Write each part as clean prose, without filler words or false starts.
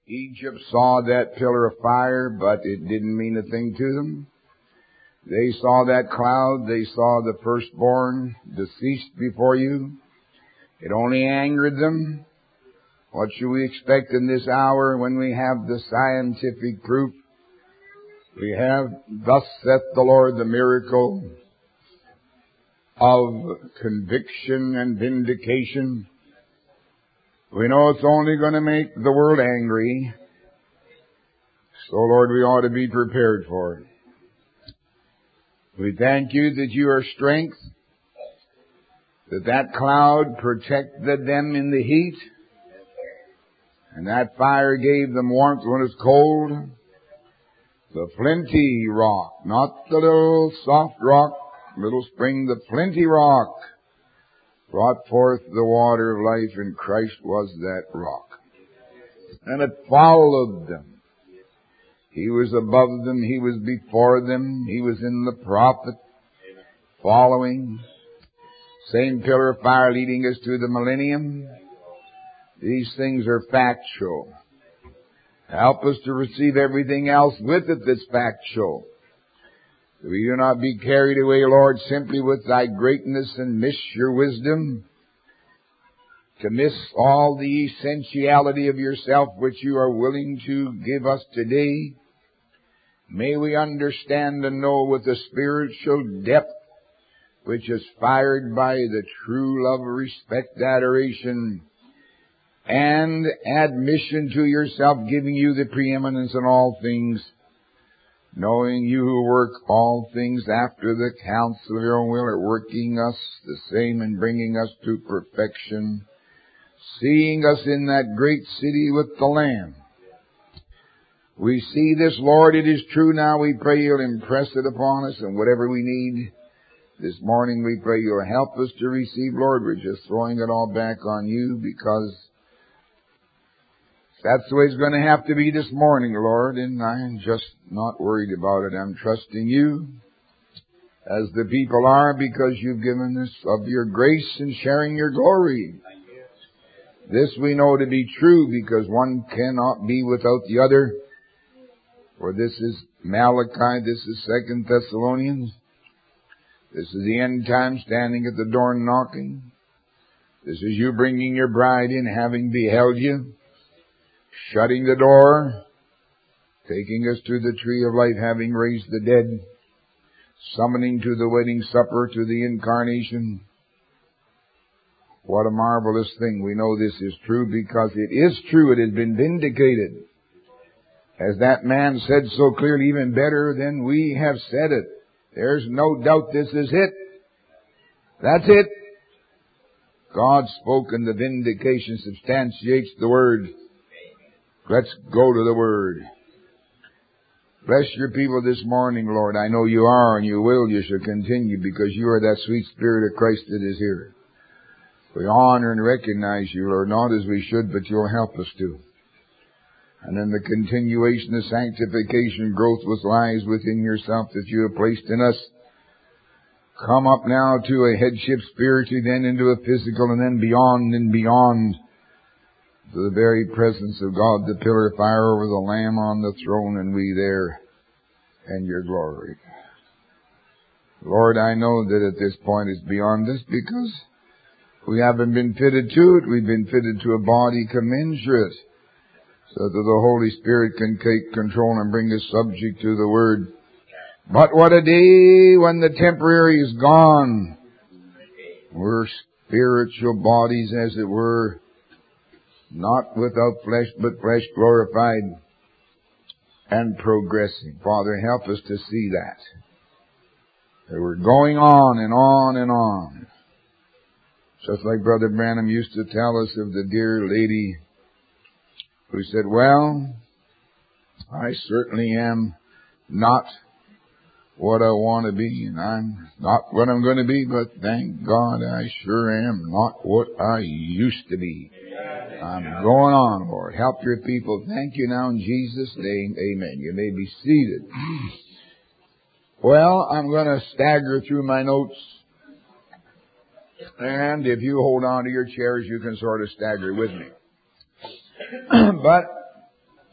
Egypt saw that pillar of fire, but it didn't mean a thing to them. They saw that cloud. They saw the firstborn deceased before you. It only angered them. What should we expect in this hour when we have the scientific proof? We have, thus saith the Lord, the miracle of conviction and vindication. We know it's only going to make the world angry. So, Lord, we ought to be prepared for it. We thank you that you are strength, that cloud protected them in the heat, and that fire gave them warmth when it's cold. The flinty rock, not the little soft rock, little spring, the flinty rock brought forth the water of life, and Christ was that rock. And it followed them. He was above them. He was before them. He was in the prophet, following. Same pillar of fire leading us to the millennium. These things are factual. Help us to receive everything else with it that's factual. That we do not be carried away, Lord, simply with thy greatness and miss your wisdom. To miss all the essentiality of yourself which you are willing to give us today. May we understand and know with the spiritual depth which is fired by the true love, respect, adoration, and admission to yourself, giving you the preeminence in all things, knowing you who work all things after the counsel of your own will are working us the same and bringing us to perfection, seeing us in that great city with the Lamb. We see this, Lord, it is true now. We pray you'll impress it upon us, and whatever we need this morning, we pray you'll help us to receive, Lord. We're just throwing it all back on you because that's the way it's going to have to be this morning, Lord, and I'm just not worried about it. I'm trusting you, as the people are, because you've given us of your grace and sharing your glory. This we know to be true, because one cannot be without the other. For this is Malachi, this is 2 Thessalonians. This is the end time, standing at the door and knocking. This is you bringing your bride in, having beheld you, shutting the door, taking us to the tree of life, having raised the dead, summoning to the wedding supper, to the incarnation. What a marvelous thing. We know this is true because it is true. It has been vindicated. As that man said so clearly, even better than we have said it. There's no doubt this is it. That's it. God spoke, and the vindication substantiates the Word. Let's go to the Word. Bless your people this morning, Lord. I know you are, and you will. You shall continue, because you are that sweet Spirit of Christ that is here. We honor and recognize you, Lord, not as we should, but you'll help us to. And in the continuation of sanctification, growth which lies within yourself that you have placed in us. Come up now to a headship spiritually, then into a physical, and then beyond and beyond to the very presence of God, the pillar of fire over the Lamb on the throne, and we there, and your glory. Lord, I know that at this point it's beyond us, because we haven't been fitted to it. We've been fitted to a body commensurate, so that the Holy Spirit can take control and bring us subject to the Word. But what a day when the temporary is gone. We're spiritual bodies, as it were, not without flesh, but flesh glorified and progressing. Father, help us to see that. That we're going on and on and on. Just like Brother Branham used to tell us of the dear lady who said, well, I certainly am not what I want to be, and I'm not what I'm going to be, but thank God I sure am not what I used to be. I'm going on, Lord. Help your people. Thank you now in Jesus' name. Amen. You may be seated. Well, I'm going to stagger through my notes, and if you hold on to your chairs, you can sort of stagger with me. But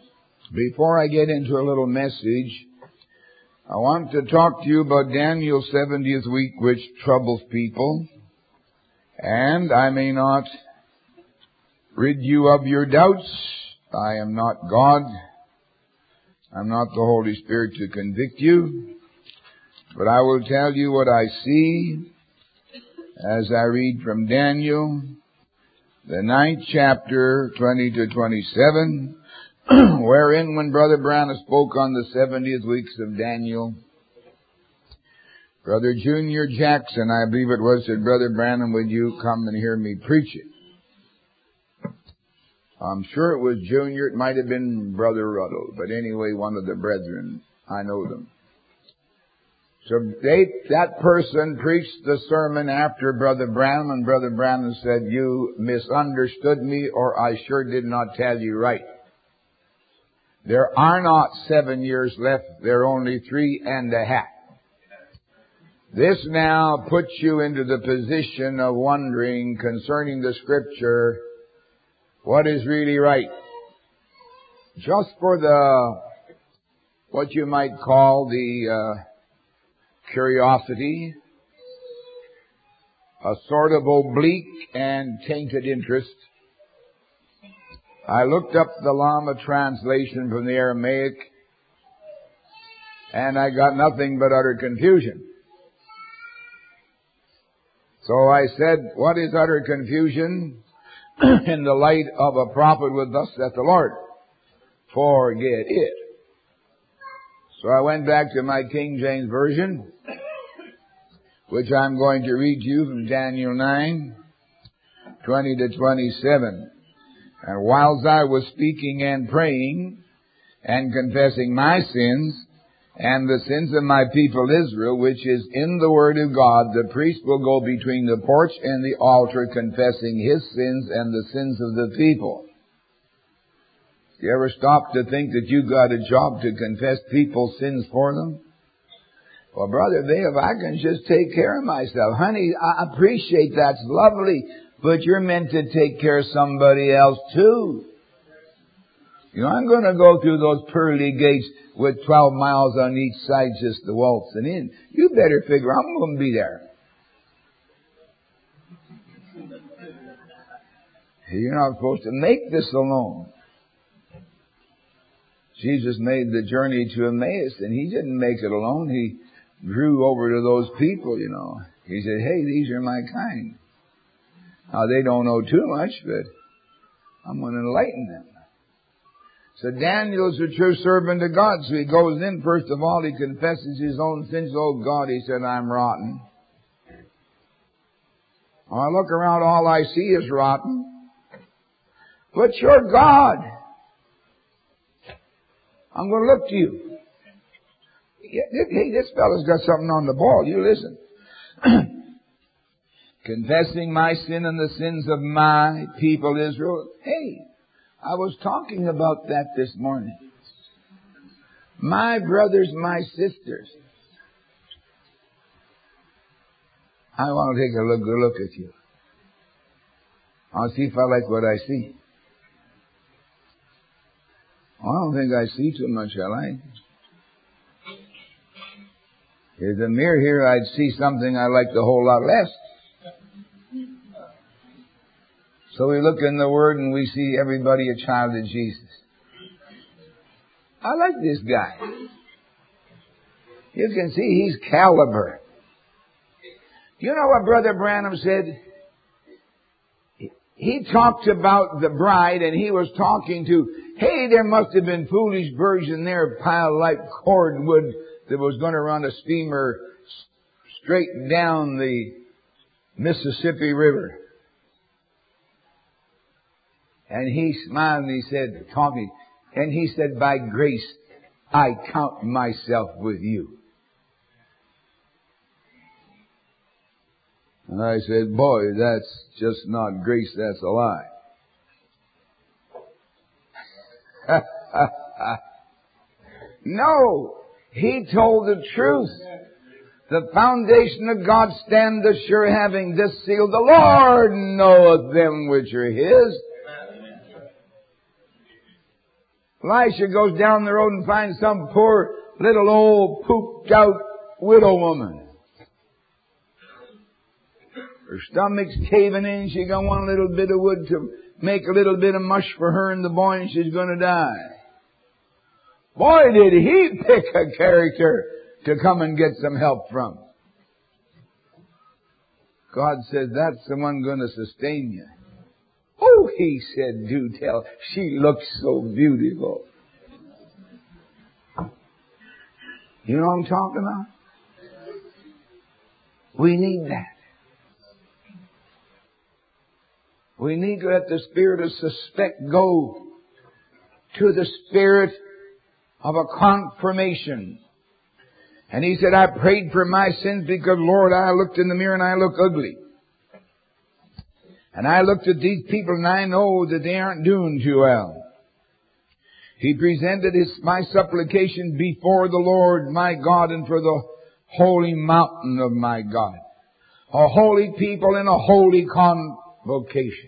Before I get into a little message, I want to talk to you about Daniel's 70th week, which troubles people. And I may not rid you of your doubts. I am not God. I'm not the Holy Spirit to convict you. But I will tell you what I see as I read from Daniel, the 9th chapter, 20 to 27, wherein when Brother Branham spoke on the 70th weeks of Daniel, Brother Junior Jackson, I believe it was, said, Brother Branham, would you come and hear me preach it? I'm sure it was Junior. It might have been Brother Ruddle. But anyway, one of the brethren, I know them. So that person preached the sermon after Brother Branham, and Brother Branham said, you misunderstood me, or I sure did not tell you right. There are not 7 years left. There are only 3.5. This now puts you into the position of wondering concerning the Scripture, what is really right. Just for what you might call the curiosity, a sort of oblique and tainted interest, I looked up the Lama translation from the Aramaic, and I got nothing but utter confusion. So I said, what is utter confusion in the light of a prophet with thus saith the Lord? Forget it. So I went back to my King James Version, which I'm going to read to you from Daniel 9, 20 to 27. And whilst I was speaking and praying and confessing my sins and the sins of my people Israel, which is in the Word of God, the priest will go between the porch and the altar confessing his sins and the sins of the people. You ever stop to think that you got a job to confess people's sins for them? Well, Brother Dave, I can just take care of myself. Honey, I appreciate that's lovely, but you're meant to take care of somebody else too. You know, I'm going to go through those pearly gates with 12 miles on each side just to waltzing in. You better figure I'm going to be there. You're not supposed to make this alone. Jesus made the journey to Emmaus, and He didn't make it alone. He drew over to those people, you know. He said, hey, these are my kind. Now, they don't know too much, but I'm going to enlighten them. So Daniel's a true servant of God. So he goes in, first of all, he confesses his own sins. Oh, God, he said, I'm rotten. When I look around, all I see is rotten. But you're God. I'm going to look to you. Hey, this fellow's got something on the ball. You listen. Confessing my sin and the sins of my people Israel. Hey, I was talking about that this morning. My brothers, my sisters. I want to take a good look at you. I'll see if I like what I see. I don't think I see too much I like. There's a mirror here, I'd see something I liked a whole lot less. So we look in the Word and we see everybody a child of Jesus. I like this guy. You can see he's caliber. You know what Brother Branham said? He talked about the bride, and he was talking to, hey, there must have been foolish virgin there piled like cordwood that was going to run a steamer straight down the Mississippi River. And he smiled and he said, talking, and he said, by grace, I count myself with you. And I said, boy, that's just not grace, that's a lie. No, he told the truth. The foundation of God standeth sure, having this seal, the Lord knoweth them which are His. Elisha goes down the road and finds some poor little old pooped out widow woman. Her stomach's caving in. She got one little bit of wood to make a little bit of mush for her and the boy, and she's going to die. Boy, did he pick a character to come and get some help from. God said, that's the one going to sustain you. Oh, he said, do tell. She looks so beautiful. You know what I'm talking about? We need that. We need to let the spirit of suspect go to the spirit of a confirmation. And he said, I prayed for my sins because, Lord, I looked in the mirror and I look ugly. And I looked at these people and I know that they aren't doing too well. He presented my supplication before the Lord my God and for the holy mountain of my God. A holy people in a holy convocation.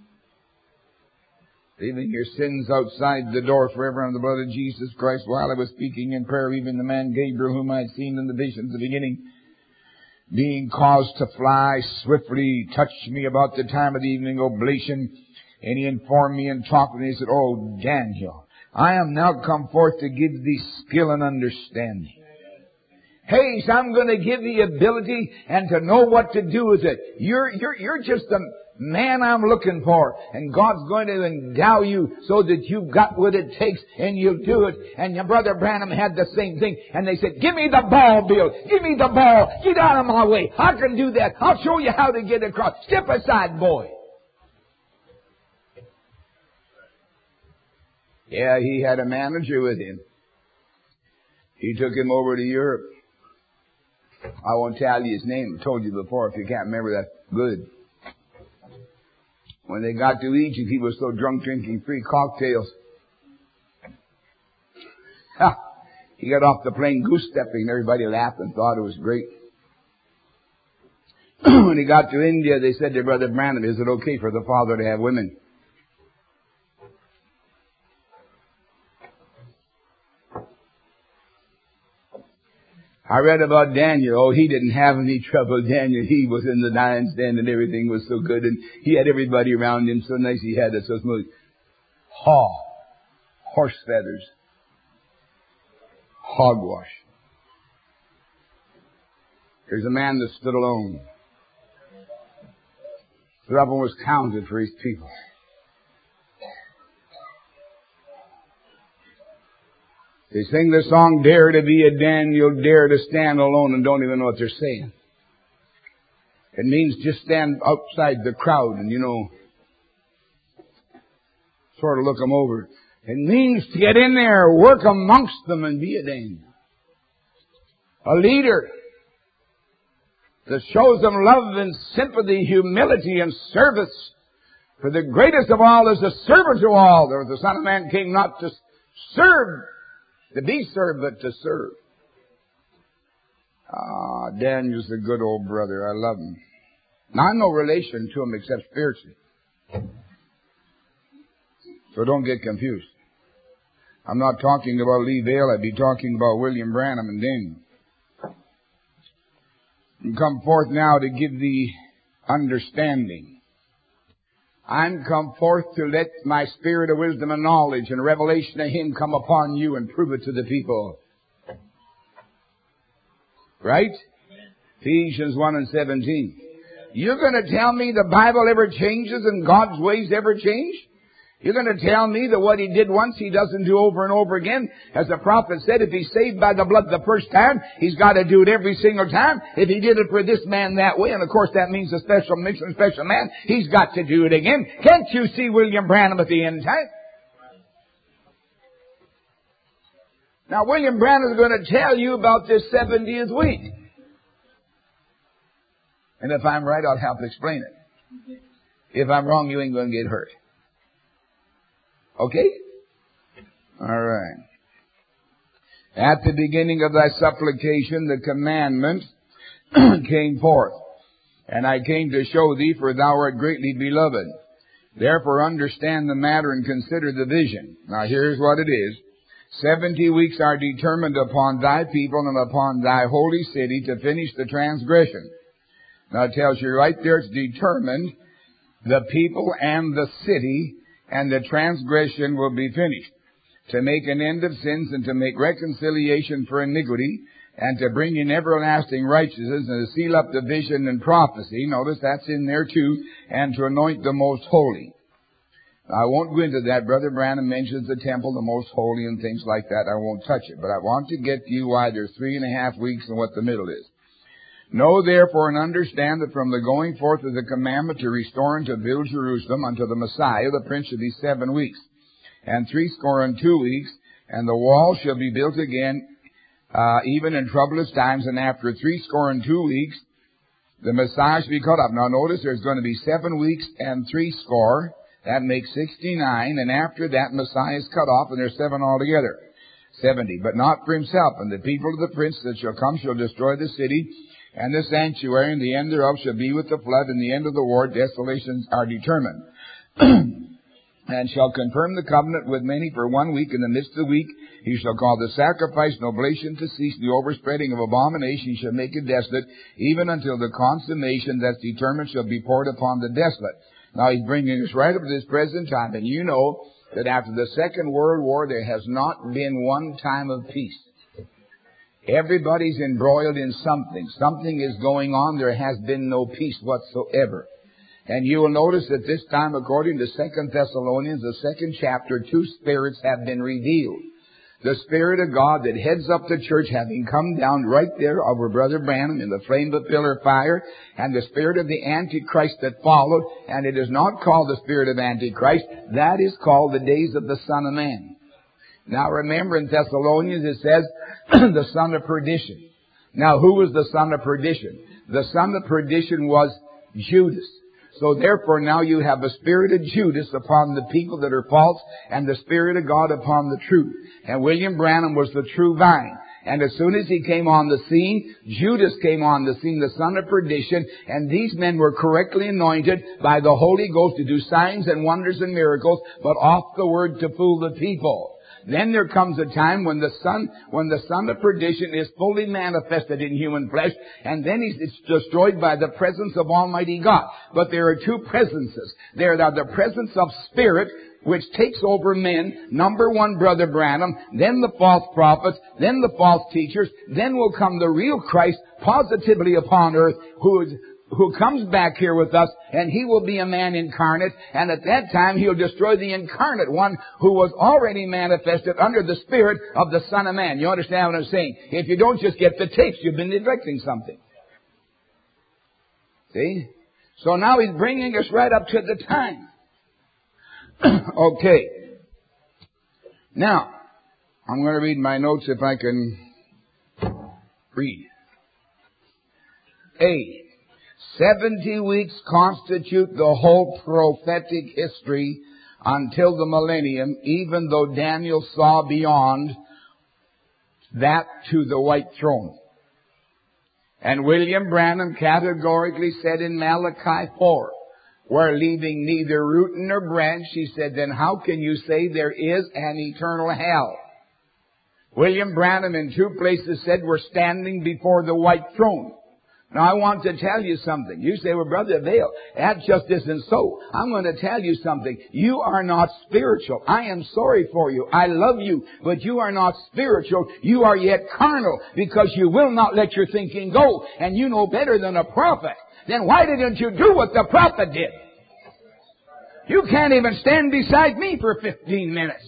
Leaving your sins outside the door forever under the blood of Jesus Christ. While I was speaking in prayer, even the man Gabriel, whom I had seen in the visions at the beginning, being caused to fly swiftly, touched me about the time of the evening oblation. And he informed me and talked with me. He said, oh, Daniel, I am now come forth to give thee skill and understanding. Hey, so I'm going to give thee ability and to know what to do with it. You're just the man I'm looking for. And God's going to endow you so that you've got what it takes and you'll do it. And your brother Branham had the same thing. And they said, give me the ball, Bill. Give me the ball. Get out of my way. I can do that. I'll show you how to get across. Step aside, boy. Yeah, he had a manager with him. He took him over to Europe. I won't tell you his name. I told you before. If you can't remember, that's good. When they got to Egypt, he was so drunk drinking free cocktails. He got off the plane goose-stepping. Everybody laughed and thought it was great. When he got to India, they said to Brother Branham, is it okay for the father to have women? I read about Daniel. Oh, he didn't have any trouble, Daniel. He was in the lion's den and everything was so good. And he had everybody around him so nice. He had it so smooth. Horse feathers. Hogwash. There's a man that stood alone. The trouble was counted for his people. They sing the song, dare to be a Daniel, dare to stand alone, and don't even know what they're saying. It means just stand outside the crowd and, sort of look them over. It means to get in there, work amongst them, and be a Daniel. A leader that shows them love and sympathy, humility and service. For the greatest of all is the servant to all. There was the Son of Man came not to serve, to be served, but to serve. Daniel's a good old brother. I love him. Now, I'm no relation to him except spiritually. So don't get confused. I'm not talking about Lee Vale. I'd be talking about William Branham and Daniel. And come forth now to give thee understanding. I'm come forth to let my spirit of wisdom and knowledge and revelation of Him come upon you and prove it to the people. Right? Ephesians 1:17. You're going to tell me the Bible ever changes and God's ways ever change? You're going to tell me that what He did once, He doesn't do over and over again? As the prophet said, if He's saved by the blood the first time, He's got to do it every single time. If He did it for this man that way, and of course that means a special mission, special man, He's got to do it again. Can't you see William Branham at the end time? Now, William Branham is going to tell you about this 70th week. And if I'm right, I'll help explain it. If I'm wrong, you ain't going to get hurt. Okay? All right. At the beginning of thy supplication, the commandment came forth. And I came to show thee, for thou art greatly beloved. Therefore understand the matter and consider the vision. Now here's what it is. 70 weeks are determined upon thy people and upon thy holy city to finish the transgression. Now it tells you right there it's determined the people and the city and the transgression will be finished. To make an end of sins and to make reconciliation for iniquity and to bring in everlasting righteousness and to seal up the vision and prophecy. Notice that's in there too. And to anoint the most holy. Now, I won't go into that. Brother Branham mentions the temple, the most holy and things like that. I won't touch it. But I want to get to you why there's 3.5 weeks and what the middle is. Know therefore and understand that from the going forth of the commandment to restore and to build Jerusalem unto the Messiah, the Prince shall be 7 weeks, and 62 weeks, and the wall shall be built again, even in troublous times, and after 62 weeks, the Messiah shall be cut up. Now notice there's going to be 7 weeks and 60. That makes 69, and after that Messiah is cut off, and there's 7 altogether. 70, but not for himself. And the people of the prince that shall come shall destroy the city, and the sanctuary, and the end thereof shall be with the flood, and the end of the war, desolations are determined. And shall confirm the covenant with many for 1 week. In the midst of the week he shall call the sacrifice and oblation to cease, the overspreading of abomination he shall make it desolate, even until the consummation that's determined shall be poured upon the desolate. Now he's bringing us right up to this present time, and you know that after the Second World War there has not been one time of peace. Everybody's embroiled in something. Something is going on. There has been no peace whatsoever. And you will notice that this time, according to 2 Thessalonians, the 2nd chapter, 2 spirits have been revealed. The Spirit of God that heads up the church having come down right there over Brother Branham in the flame of pillar of fire, and the spirit of the Antichrist that followed, and it is not called the spirit of Antichrist. That is called the days of the Son of Man. Now remember in Thessalonians it says, the son of perdition. Now who was the son of perdition? The son of perdition was Judas. So therefore now you have a spirit of Judas upon the people that are false, and the Spirit of God upon the truth. And William Branham was the true vine. And as soon as he came on the scene, Judas came on the scene, the son of perdition, and these men were correctly anointed by the Holy Ghost to do signs and wonders and miracles, but off the word to fool the people. Then there comes a time when the son of perdition is fully manifested in human flesh, and then it's destroyed by the presence of Almighty God. But there are 2 presences. There are the presence of spirit, which takes over men. Number 1, Brother Branham, then the false prophets, then the false teachers, then will come the real Christ positively upon earth, who comes back here with us, and he will be a man incarnate, and at that time he'll destroy the incarnate one who was already manifested under the spirit of the Son of Man. You understand what I'm saying? If you don't just get the tapes, you've been neglecting something. See? So now he's bringing us right up to the time. Okay. Now, I'm going to read my notes if I can read. 70 weeks constitute the whole prophetic history until the millennium, even though Daniel saw beyond that to the white throne. And William Branham categorically said in Malachi 4, where leaving neither root nor branch, he said, then how can you say there is an eternal hell? William Branham in 2 places said we're standing before the white throne. Now, I want to tell you something. You say, well, Brother Vail, that just isn't so. I'm going to tell you something. You are not spiritual. I am sorry for you. I love you, but you are not spiritual. You are yet carnal, because you will not let your thinking go, and you know better than a prophet. Then why didn't you do what the prophet did? You can't even stand beside me for 15 minutes.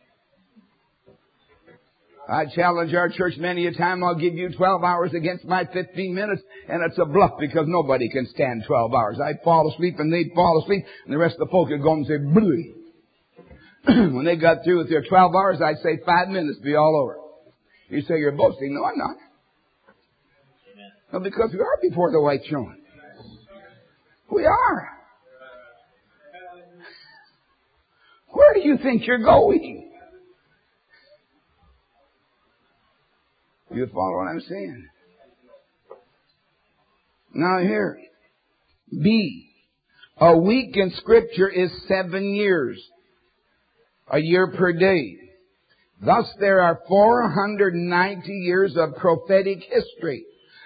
I challenge our church many a time, I'll give you 12 hours against my 15 minutes, and it's a bluff, because nobody can stand 12 hours. I'd fall asleep and they'd fall asleep, and the rest of the folk would go and say, bleh. When they got through with their 12 hours, I'd say 5 minutes, be all over. You say, you're boasting. No, I'm not. No, because we are before the white throne. We are. Where do you think you're going? You follow what I'm saying? Now here, B. A week in Scripture is 7 years. A year per day. Thus there are 490 years of prophetic history.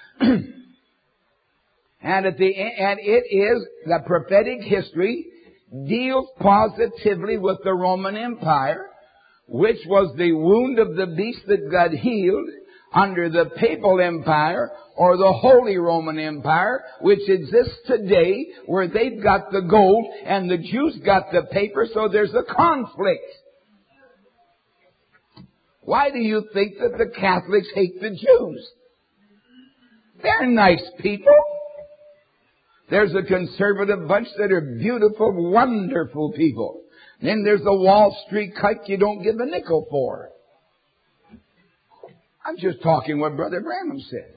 And the prophetic history deals positively with the Roman Empire, which was the wound of the beast that got healed under the Papal Empire or the Holy Roman Empire, which exists today, where they've got the gold and the Jews got the paper, so there's a conflict. Why do you think that the Catholics hate the Jews? They're nice people. There's a conservative bunch that are beautiful, wonderful people. Then there's the Wall Street kike you don't give a nickel for. I'm just talking what Brother Branham said.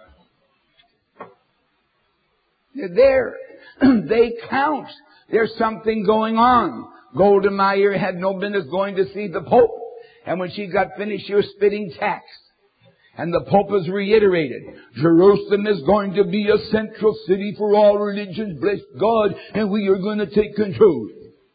They're there. They count. There's something going on. Golda Meir had no business going to see the Pope. And when she got finished, she was spitting tacks. And the Pope has reiterated, Jerusalem is going to be a central city for all religions, bless God, and we are going to take control.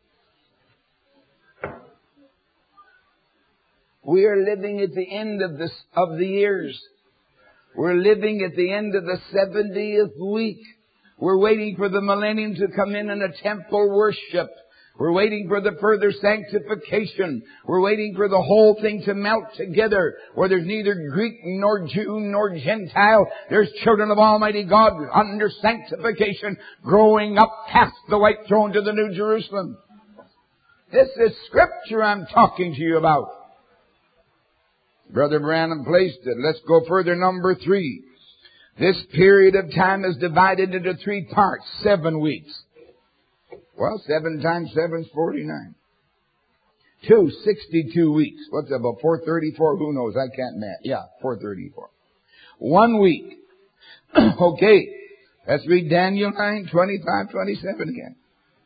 We are living at the end of the years. We're living at the end of the 70th week. We're waiting for the millennium to come in and a temple worship. We're waiting for the further sanctification. We're waiting for the whole thing to melt together, where there's neither Greek nor Jew nor Gentile. There's children of Almighty God under sanctification, growing up past the white throne to the New Jerusalem. This is Scripture I'm talking to you about. Brother Branham placed it. Let's go further. Number 3. This period of time is divided into 3 parts, 7 weeks. Well, 7 times 7 is 49. 62 weeks. What's that, about 434? Who knows? I can't math. Yeah, 434. 1 week. Okay. Let's read Daniel 9, 25, 27 again.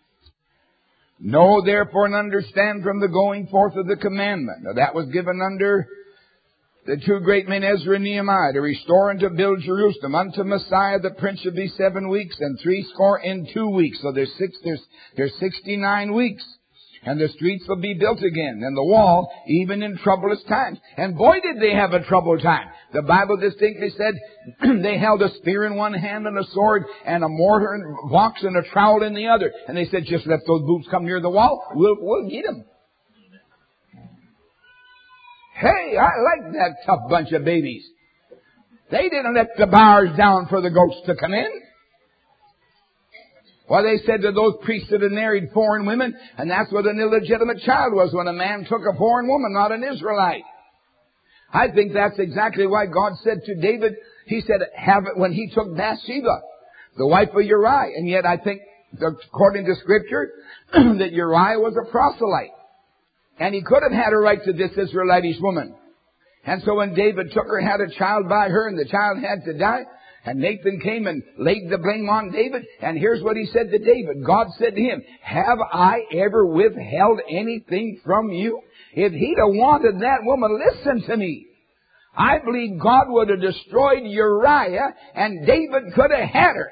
Know therefore and understand from the going forth of the commandment. Now that was given under the 2 great men, Ezra and Nehemiah, to restore and to build Jerusalem unto Messiah, the Prince, should be 7 weeks, and 60 in 2 weeks. So there's 69 weeks. And the streets will be built again, and the wall, even in troublous times. And boy, did they have a troubled time. The Bible distinctly said they held a spear in one hand and a sword and a mortar and box and a trowel in the other. And they said, just let those boots come near the wall, we'll get them. Hey, I like that tough bunch of babies. They didn't let the bars down for the goats to come in. Well, they said to those priests that had married foreign women, and that's what an illegitimate child was, when a man took a foreign woman, not an Israelite. I think that's exactly why God said to David, he said, have it when he took Bathsheba, the wife of Uriah. And yet I think, according to Scripture, that Uriah was a proselyte. And he could have had a right to this Israelitish woman. And so when David took her, had a child by her, and the child had to die, and Nathan came and laid the blame on David, and here's what he said to David. God said to him, have I ever withheld anything from you? If he'd have wanted that woman, listen to me. I believe God would have destroyed Uriah, and David could have had her.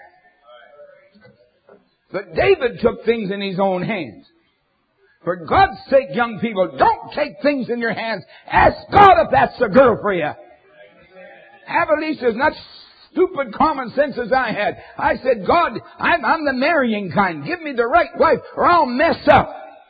But David took things in his own hands. For God's sake, young people, don't take things in your hands. Ask God if that's the girl for you. Have at least as much stupid common sense as I had. I said, God, I'm the marrying kind. Give me the right wife or I'll mess up.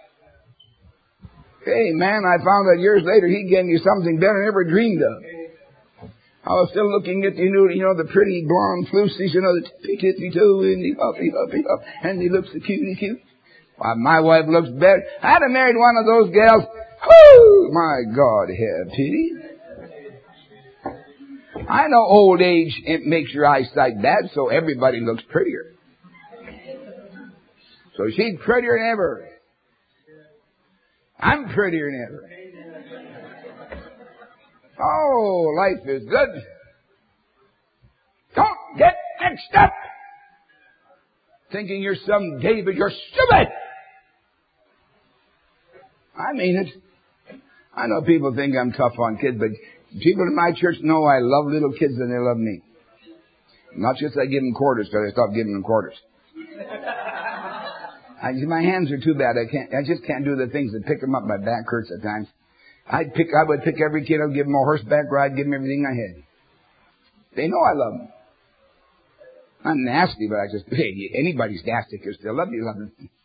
Hey, man, I found that years later he gave me something better than I ever dreamed of. I was still looking at, the pretty blonde flucies, the tippy-tippy-toe, and the huffy-huffy-huff, and he looks so cute. Why, my wife looks better. I'd have married one of those gals. Whoo! My God, have pity. I know old age, it makes your eyesight bad, so everybody looks prettier. So she's prettier than ever. I'm prettier than ever. Oh, life is good. Don't get mixed up thinking you're some David. You're stupid. I mean it. I know people think I'm tough on kids, but people in my church know I love little kids and they love me. Not just I give them quarters, because I stopped giving them quarters. My hands are too bad. I just can't do the things that pick them up. My back hurts at times. I would pick every kid. I'd give them a horseback ride, give them everything I had. They know I love them. I'm nasty, but I just, hey, anybody's nasty can still love you.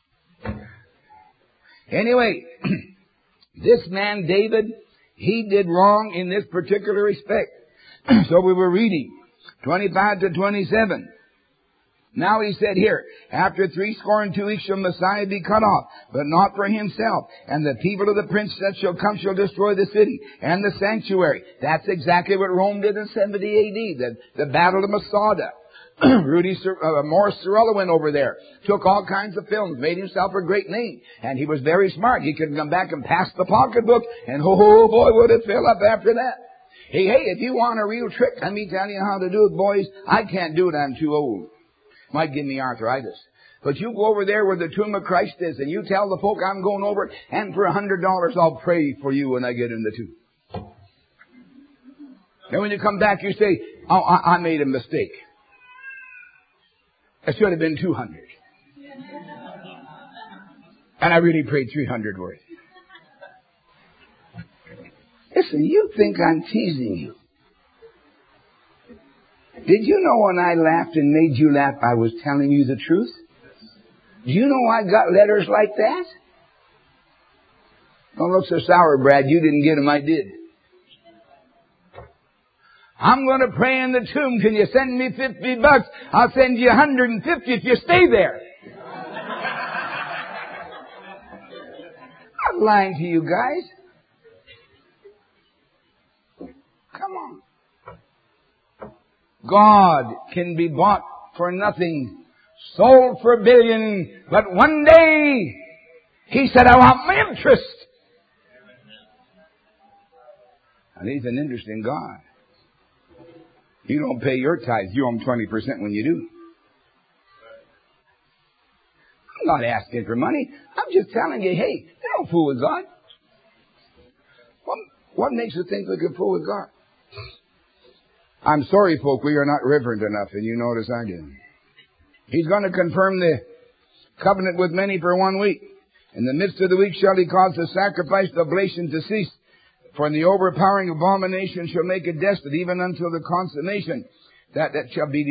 Anyway, this man, David, he did wrong in this particular respect. So we were reading 25 to 27. Now he said here, after 62 weeks shall Messiah be cut off, but not for himself. And the people of the prince that shall come shall destroy the city and the sanctuary. That's exactly what Rome did in 70 AD, the Battle of Masada. Morris Cerullo went over there, took all kinds of films, made himself a great name. And he was very smart. He could come back and pass the pocketbook, and oh boy, would it fill up after that. Hey, if you want a real trick, let me tell you how to do it, boys. I can't do it, I'm too old. Might give me arthritis. But you go over there where the tomb of Christ is, and you tell the folk I'm going over it, and for $100 I'll pray for you when I get in the tomb. And when you come back, you say, oh, I made a mistake. It should have been 200. And I really prayed 300 worth. Listen, you think I'm teasing you. Did you know when I laughed and made you laugh, I was telling you the truth? Do you know I got letters like that? Don't look so sour, Brad. You didn't get them, I did. I'm going to pray in the tomb. Can you send me $50? I'll send you 150 if you stay there. I'm not lying to you guys. Come on. God can be bought for nothing, sold for $1 billion, but one day He said, I want my interest. And He's an interesting God. You don't pay your tithes, you owe Him 20% when you do. I'm not asking for money. I'm just telling you, hey, don't fool with God. What makes you think we can fool with God? I'm sorry, folk, we are not reverent enough, and you notice I did. He's going to confirm the covenant with many for 1 week. In the midst of the week shall He cause the sacrifice, the oblation to cease. For in the overpowering abomination shall make it desolate, even until the consummation that shall be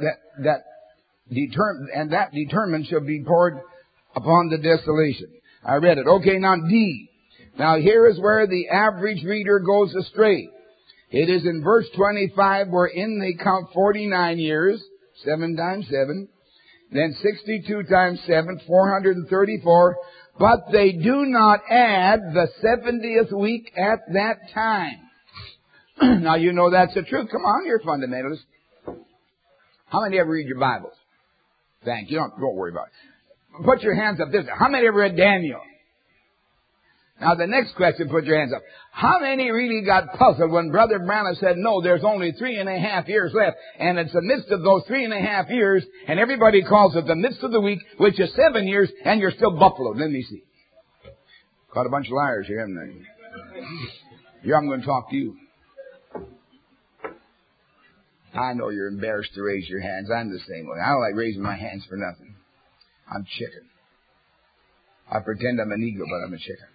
determined shall be poured upon the desolation. I read it. Okay, now D. Now here is where the average reader goes astray. It is in verse 25 wherein they count 49 years, 7 times 7, then 62 times 7, 434, but they do not add the 70th week at that time. Now you know that's the truth. Come on, you're fundamentalists. How many ever read your Bibles? Thank you. Don't worry about it. Put your hands up this. How many ever read Daniel? Now the next question, put your hands up. How many really got puzzled when Brother Branham said, no, there's only 3.5 years left, and it's the midst of those 3.5 years, and everybody calls it the midst of the week, which is 7 years, and you're still buffaloed. Let me see. Got a bunch of liars here, haven't I? Here, I'm going to talk to you. I know you're embarrassed to raise your hands. I'm the same way. I don't like raising my hands for nothing. I'm chicken. I pretend I'm an eagle, but I'm a chicken.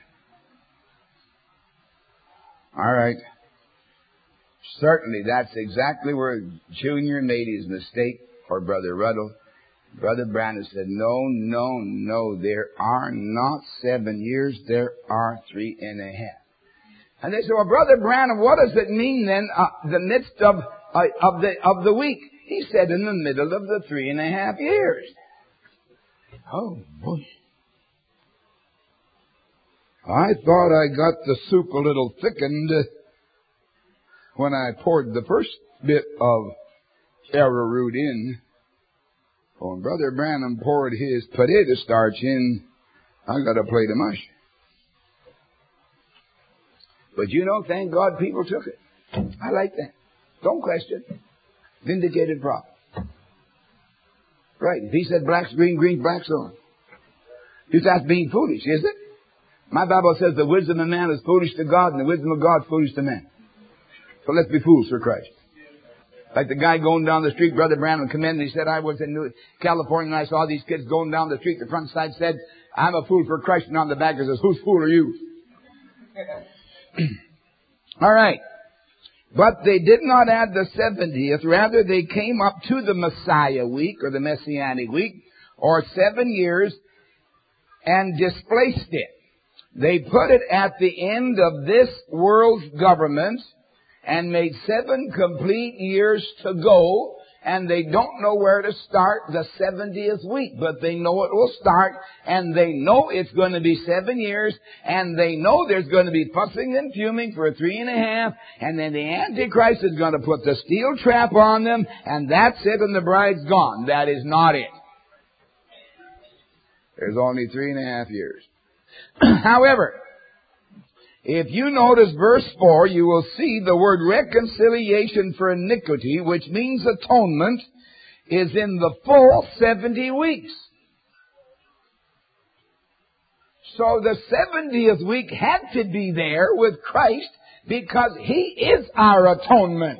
All right. Certainly, that's exactly where Junior made his mistake, or Brother Ruddle. Brother Branham said, no, there are not 7 years, there are 3.5. And they said, well, Brother Branham, what does it mean then, the midst of the week? He said, in the middle of the 3.5 years. Oh, boy. I thought I got the soup a little thickened when I poured the first bit of arrowroot in. When Brother Branham poured his potato starch in, I got a plate of mush. But you know, thank God people took it. I like that. Don't question. Vindicated prophet. Right. If he said black's green, green's black's on. That's being foolish, is it? My Bible says the wisdom of man is foolish to God, and the wisdom of God is foolish to man. So let's be fools for Christ. Like the guy going down the street, Brother Branham come in and he said, I was in California and I saw these kids going down the street. The front side said, I'm a fool for Christ. And on the back it says, whose fool are you? All right. But they did not add the 70th. Rather, they came up to the Messiah week or the Messianic week or 7 years and displaced it. They put it at the end of this world's government and made 7 complete years to go, and they don't know where to start the 70th week, but they know it will start, and they know it's going to be 7 years, and they know there's going to be fussing and fuming for 3.5, and then the Antichrist is going to put the steel trap on them, and that's it, and the bride's gone. That is not it. There's only 3.5 years. However, if you notice verse 4, you will see the word reconciliation for iniquity, which means atonement, is in the full 70 weeks. So the 70th week had to be there with Christ because He is our atonement.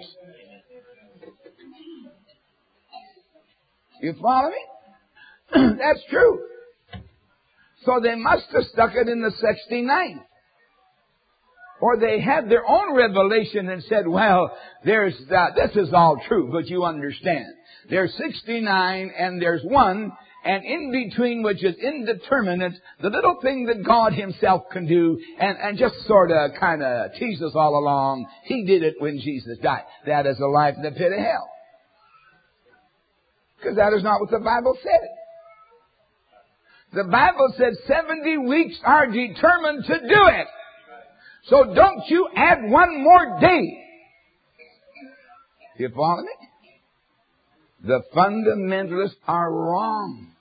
You follow me? That's true. So they must have stuck it in the 69th. Or they had their own revelation and said, well, this is all true, but you understand. There's 69 and there's 1, and in between, which is indeterminate, the little thing that God Himself can do, and just sort of kind of tease us all along. He did it when Jesus died. That is a life in the pit of hell. Because that is not what the Bible said. The Bible said 70 weeks are determined to do it. So don't you add 1 more day. You follow me? The fundamentalists are wrong.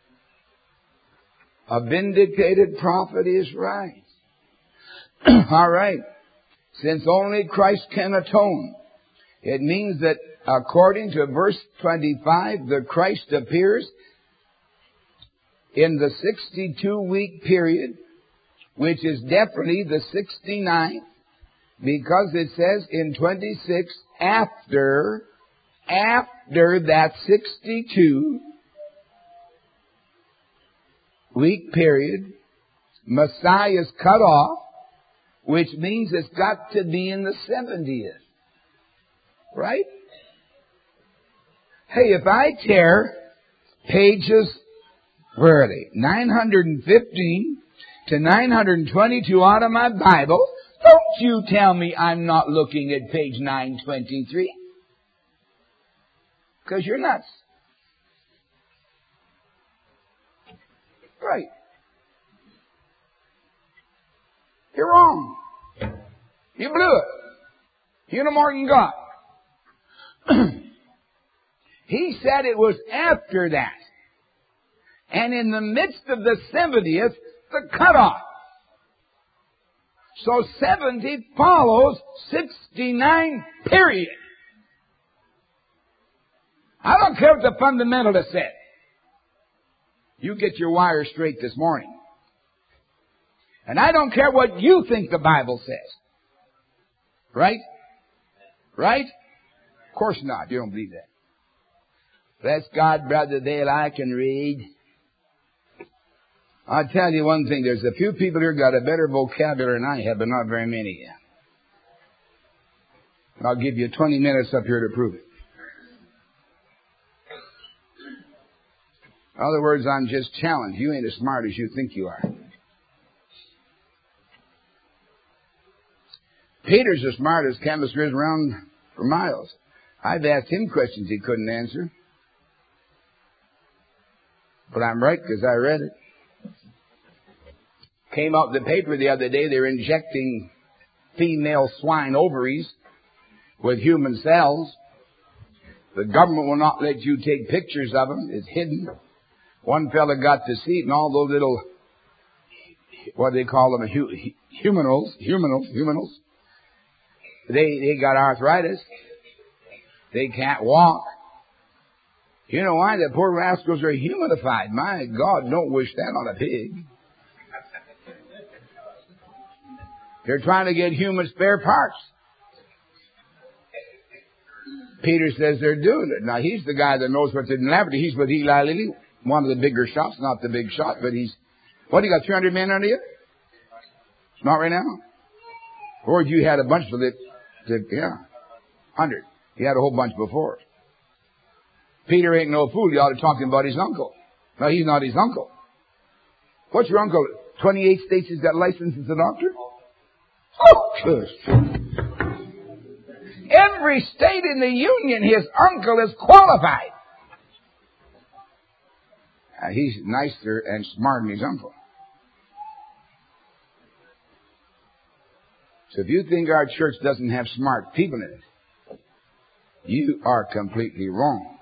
A vindicated prophet is right. All right. Since only Christ can atone, it means that according to verse 25, the Christ appears in the 62-week period, which is definitely the 69th, because it says in 26, after that 62-week period, Messiah is cut off, which means it's got to be in the 70th. Right? Hey, if I tear pages, where are they? 915 to 922 out of my Bible, don't you tell me I'm not looking at page 923. Because you're nuts. Right. You're wrong. You blew it. You know more than God. He said it was after that. And in the midst of the 70th, the cutoff. So 70 follows 69, period. I don't care what the fundamentalist said. You get your wires straight this morning. And I don't care what you think the Bible says. Right? Right? Of course not. You don't believe that. Bless God, Brother Dale, I can read. I'll tell you one thing. There's a few people here got a better vocabulary than I have, but not very many. I'll give you 20 minutes up here to prove it. In other words, I'm just challenged. You ain't as smart as you think you are. Peter's as smart as chemistry is around for miles. I've asked him questions he couldn't answer. But I'm right because I read it. Came out in the paper the other day, they're injecting female swine ovaries with human cells. The government will not let you take pictures of them. It's hidden. One fella got to see it, and all those little, what do they call them, humanals. They got arthritis. They can't walk. You know why? The poor rascals are humanified. My God, don't wish that on a pig. They're trying to get human spare parts. Peter says they're doing it. Now, he's the guy that knows what's in the laboratory. He's with Eli Lilly, one of the bigger shots, not the big shot, but he's, what, you got 300 men under you? Not right now? Or you had a bunch of it, yeah, 100. He had a whole bunch before. Peter ain't no fool. You ought to talk to him about his uncle. No, he's not his uncle. What's your uncle? 28 states he's got license as a doctor? Oh, good. Every state in the Union, his uncle is qualified. He's nicer and smarter than his uncle. So if you think our church doesn't have smart people in it, you are completely wrong.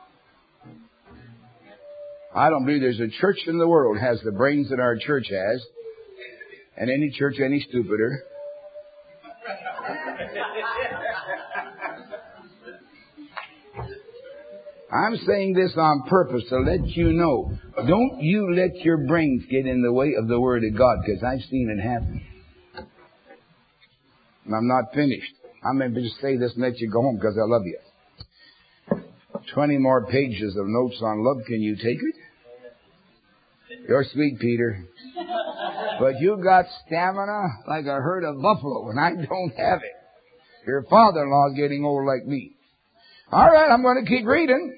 I don't believe there's a church in the world has the brains that our church has, and any church any stupider. I'm saying this on purpose to let you know. Don't you let your brains get in the way of the Word of God, because I've seen it happen. And I'm not finished. I'm going to just say this and let you go home because I love you. 20 more pages of notes on love. Can you take it? You're sweet, Peter. But you got stamina like a herd of buffalo, and I don't have it. Your father-in-law is getting old like me. All right, I'm going to keep reading.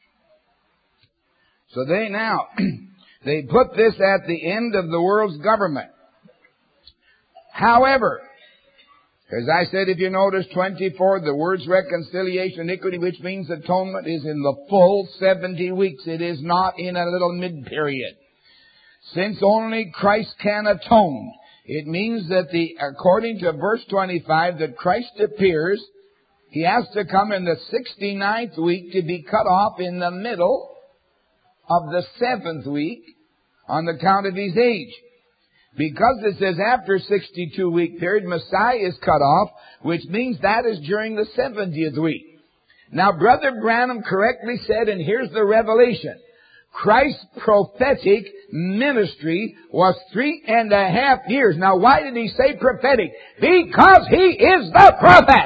So they put this at the end of the world's government. However, as I said, if you notice 24, the words reconciliation, iniquity, which means atonement, is in the full 70 weeks. It is not in a little mid-period. Since only Christ can atone, it means that according to verse 25, that Christ appears, He has to come in the 69th week to be cut off in the middle of the 7th week on the count of His age. Because it says after 62-week period, Messiah is cut off, which means that is during the 70th week. Now, Brother Branham correctly said, and here's the revelation, Christ's prophetic ministry was 3.5 years. Now, why did He say prophetic? Because He is the prophet.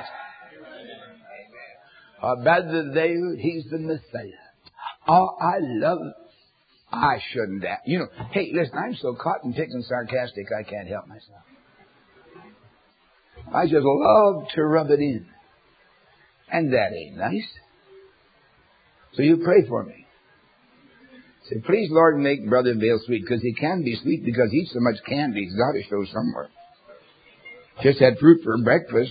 Brother David, He's the Messiah. Oh, I shouldn't have. You know, hey, listen, I'm so cotton-picking and sarcastic, I can't help myself. I just love to rub it in. And that ain't nice. So you pray for me. Say, please, Lord, make Brother Vail sweet, because he can be sweet because he eats so much candy, he's got to show somewhere. Just had fruit for breakfast.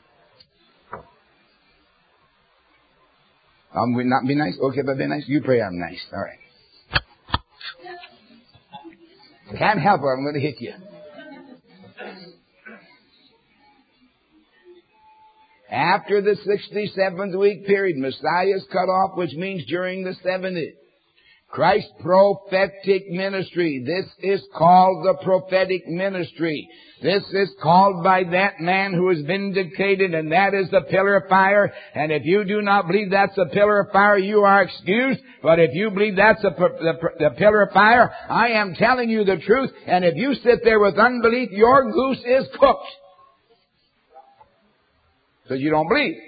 Will not be nice? Okay, if I be nice, you pray I'm nice. All right. Can't help it, I'm going to hit you. After the 67th week period, Messiah is cut off, which means during the 70th. Christ's prophetic ministry. This is called the prophetic ministry. This is called by that man who is vindicated, and that is the pillar of fire. And if you do not believe that's a pillar of fire, you are excused. But if you believe that's the pillar of fire, I am telling you the truth. And if you sit there with unbelief, your goose is cooked. Because you don't believe.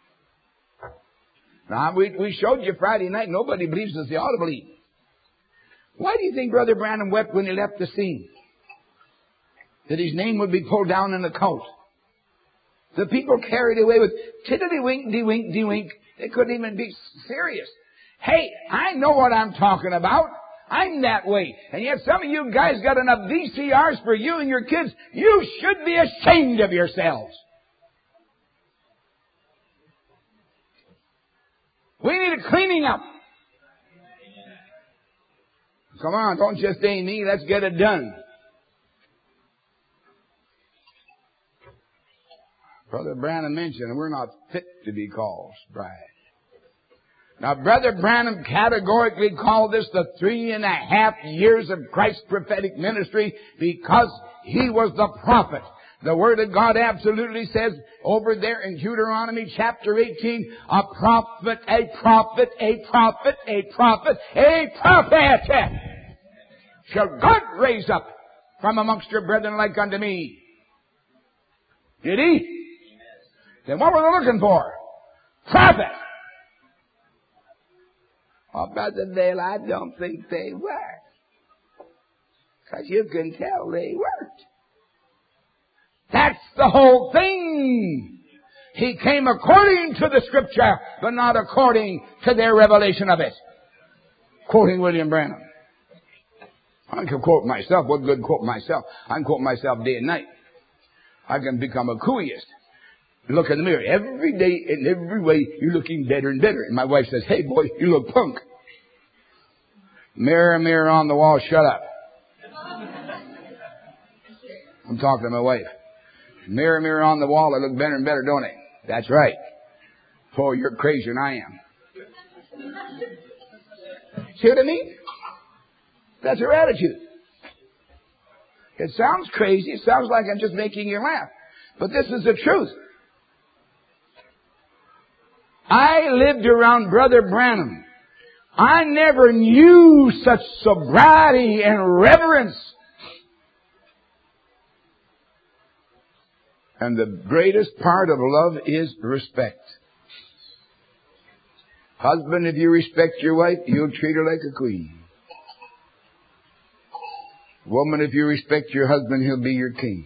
Now, we showed you Friday night, nobody believes as they ought to believe. Why do you think Brother Branham wept when he left the scene? That his name would be pulled down in the cult. The people carried away with tiddly-wink, de-wink, de-wink. They couldn't even be serious. Hey, I know what I'm talking about. I'm that way. And yet some of you guys got enough VCRs for you and your kids. You should be ashamed of yourselves. We need a cleaning up. Come on, don't just say me. Let's get it done. Brother Branham mentioned we're not fit to be called bride. Now, Brother Branham categorically called this the 3.5 years of Christ's prophetic ministry because he was the prophet. The Word of God absolutely says over there in Deuteronomy chapter 18, a prophet, a prophet, a prophet, a prophet, a prophet shall God raise up from amongst your brethren like unto me. Did He? Then what were they looking for? Prophet. Oh, Brother Bill, I don't think they were. Because you can tell they weren't. That's the whole thing. He came according to the Scripture, but not according to their revelation of it. Quoting William Branham. I can quote myself. What good quote myself? I can quote myself day and night. I can become a cooeyist. Look in the mirror. Every day, in every way, you're looking better and better. And my wife says, hey boy, you look punk. Mirror, mirror on the wall, shut up. I'm talking to my wife. Mirror, mirror on the wall, I look better and better, don't I? That's right. Oh, you're crazier than I am. See what I mean? That's her attitude. It sounds crazy. It sounds like I'm just making you laugh. But this is the truth. I lived around Brother Branham. I never knew such sobriety and reverence. And the greatest part of love is respect. Husband, if you respect your wife, you'll treat her like a queen. Woman, if you respect your husband, he'll be your king.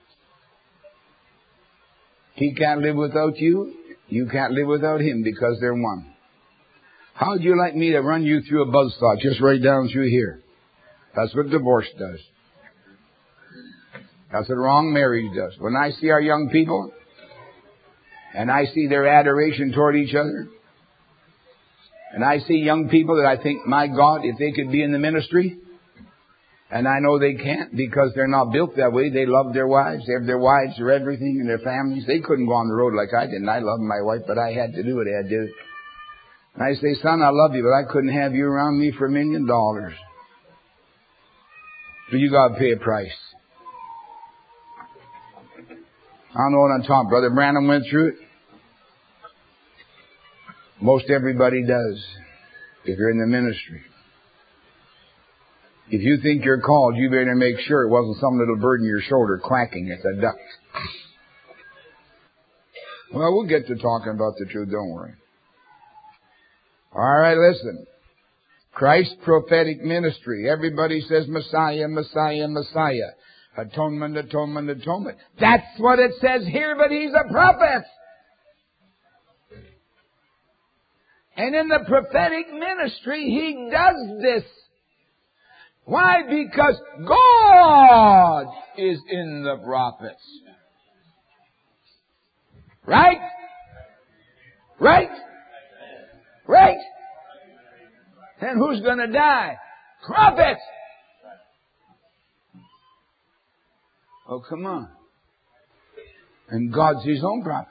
He can't live without you. You can't live without him because they're one. How would you like me to run you through a buzzsaw just right down through here? That's what divorce does. That's what wrong marriage does. When I see our young people and I see their adoration toward each other, and I see young people that I think, my God, if they could be in the ministry, and I know they can't because they're not built that way. They love their wives. They have their wives, their everything, and their families. They couldn't go on the road like I did. And I love my wife, but I had to do what I had to do. And I say, son, I love you, but I couldn't have you around me for $1 million. But you got to pay a price. I don't know what I'm talking. Brother Branham went through it. Most everybody does if you're in the ministry. If you think you're called, you better make sure it wasn't some little bird in your shoulder quacking. It's a duck. Well, we'll get to talking about the truth. Don't worry. All right, listen. Christ's prophetic ministry. Everybody says Messiah, Messiah, Messiah. Atonement, atonement, atonement. That's what it says here, but he's a prophet. And in the prophetic ministry, he does this. Why? Because God is in the prophets. Right? Right? Right? Then who's going to die? Prophets! Oh, come on. And God's his own prophet.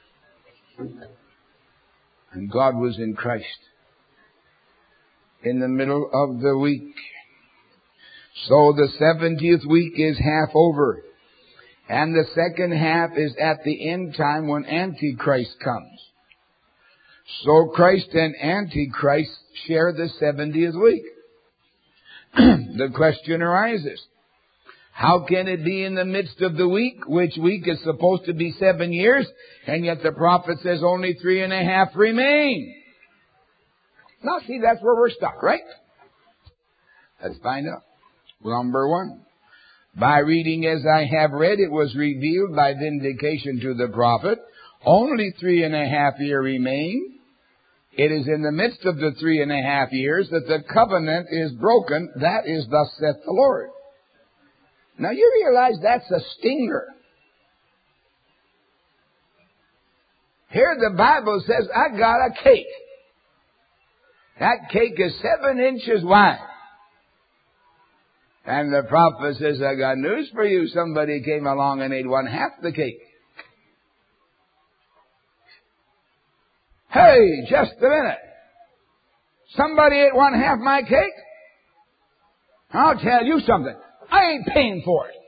And God was in Christ. In the middle of the week. So the 70th week is half over. And the second half is at the end time when Antichrist comes. So Christ and Antichrist share the 70th week. The question arises. How can it be in the midst of the week, which week is supposed to be 7 years, and yet the prophet says only 3.5 remain? Now see, that's where we're stuck, right? Let's find out. Number one. By reading as I have read, it was revealed by vindication to the prophet. Only 3.5 years remain. It is in the midst of the 3.5 years that the covenant is broken. That is thus saith the Lord. Now you realize that's a stinger. Here the Bible says, I got a cake. That cake is 7 inches wide. And the prophet says, I got news for you. Somebody came along and ate 1/2 the cake. Hey, just a minute. Somebody ate 1/2 my cake? I'll tell you something. I ain't paying for it.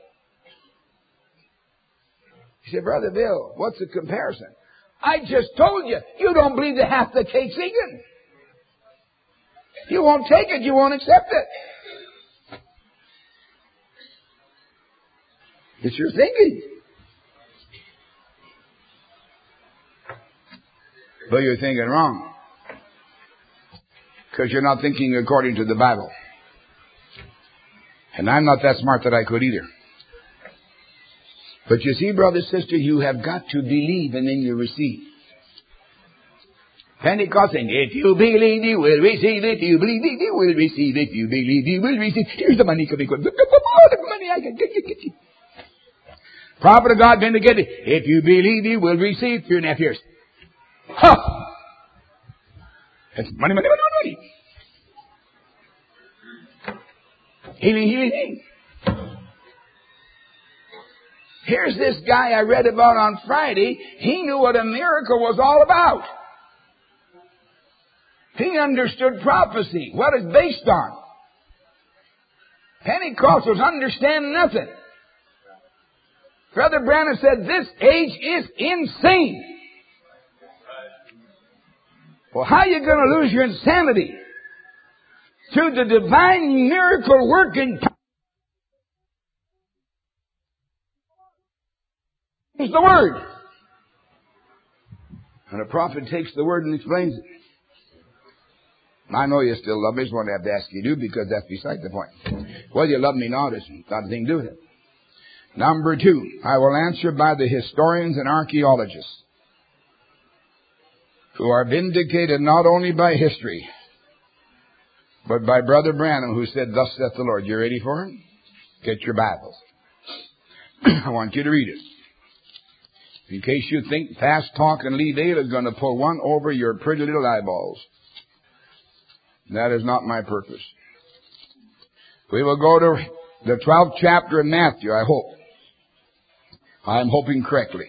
He said, Brother Bill, what's the comparison? I just told you, you don't believe that half the cake's eaten. You won't take it. You won't accept it. It's your thinking. But you're thinking wrong. Because you're not thinking according to the Bible. And I'm not that smart that I could either. But you see, brother, sister, you have got to believe and then you receive. Pentecost saying, if you believe, you will receive it. You believe, you will receive it. You believe, you will receive it. Here's the money. All the money I can get you. Prophet of God vindicated. If you believe, you will receive 3.5 years. Ha! It's money. Healing. Here's this guy I read about on Friday. He knew what a miracle was all about. He understood prophecy, what it's based on. Pentecostals understand nothing. Brother Branham said, this age is insane. Well, how are you going to lose your insanity? Through the divine miracle working is the Word. And a prophet takes the Word and explains it. I know you still love me. I just want to have to ask you to, because that's beside the point. Whether you love me or not, it's got nothing to do with it. Number 2, I will answer by the historians and archaeologists who are vindicated not only by history, but by Brother Branham, who said, thus saith the Lord. You ready for it? Get your Bibles. I want you to read it. In case you think fast talk and leave ale is going to pull one over your pretty little eyeballs. That is not my purpose. We will go to the 12th chapter of Matthew, I hope. I'm hoping correctly.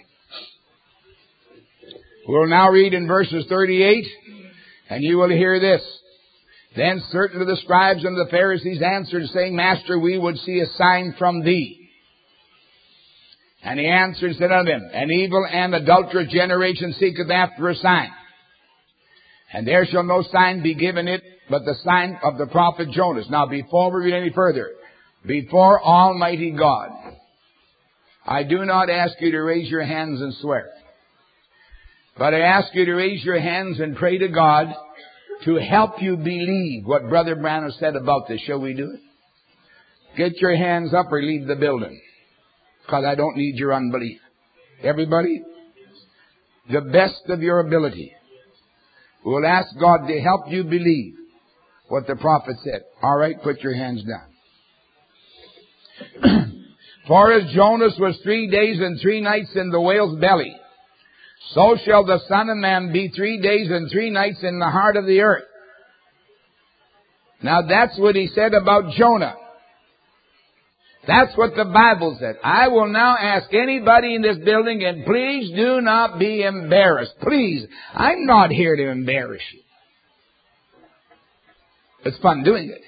We'll now read in verses 38, and you will hear this. Then certain of the scribes and the Pharisees answered, saying, Master, we would see a sign from thee. And he answered and said unto them, An evil and adulterous generation seeketh after a sign. And there shall no sign be given it, but the sign of the prophet Jonas. Now, before we read any further, before Almighty God, I do not ask you to raise your hands and swear. But I ask you to raise your hands and pray to God to help you believe what Brother Branham said about this. Shall we do it? Get your hands up or leave the building. Because I don't need your unbelief. Everybody? The best of your ability. We'll ask God to help you believe what the prophet said. All right, put your hands down. For as Jonas was 3 days and 3 nights in the whale's belly, so shall the Son of Man be 3 days and 3 nights in the heart of the earth. Now that's what he said about Jonah. That's what the Bible said. I will now ask anybody in this building, and please do not be embarrassed. Please. I'm not here to embarrass you. It's fun doing it.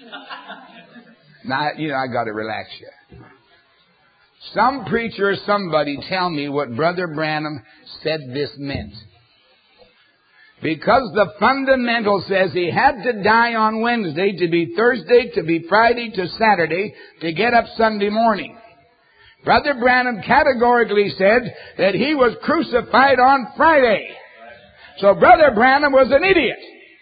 Now, I got to relax you. Some preacher or somebody tell me what Brother Branham said this meant. Because the fundamental says he had to die on Wednesday, to be Thursday, to be Friday, to Saturday, to get up Sunday morning. Brother Branham categorically said that he was crucified on Friday. So Brother Branham was an idiot.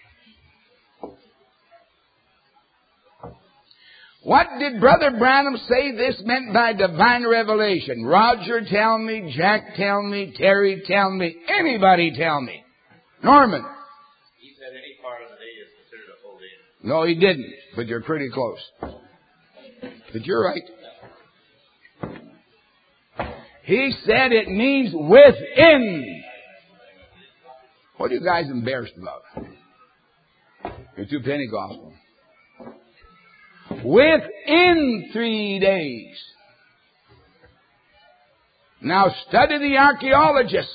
What did Brother Branham say this meant by divine revelation? Roger, tell me. Jack, tell me. Terry, tell me. Anybody tell me. Norman. He said any part of the day is considered a full day. No, he didn't. But you're pretty close. But you're right. He said it means within. What are you guys embarrassed about? You're too Pentecostal. Within 3 days. Now study the archaeologists.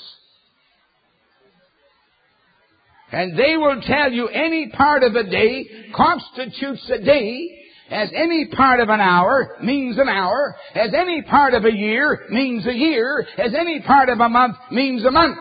And they will tell you any part of a day constitutes a day, as any part of an hour means an hour, as any part of a year means a year, as any part of a month means a month.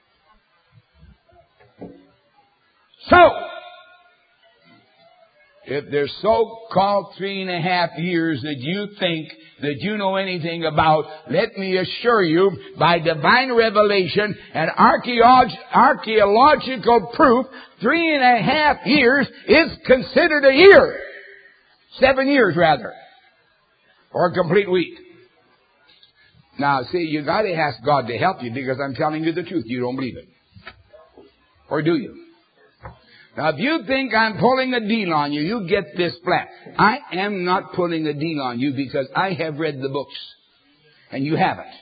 So, if there's so-called 3.5 years that you think that you know anything about, let me assure you, by divine revelation and archaeological proof, 3.5 years is considered a year. 7 years, rather. Or a complete week. Now, see, you got to ask God to help you, because I'm telling you the truth. You don't believe it. Or do you? Now, if you think I'm pulling a deal on you, you get this flat. I am not pulling a deal on you, because I have read the books. And you haven't.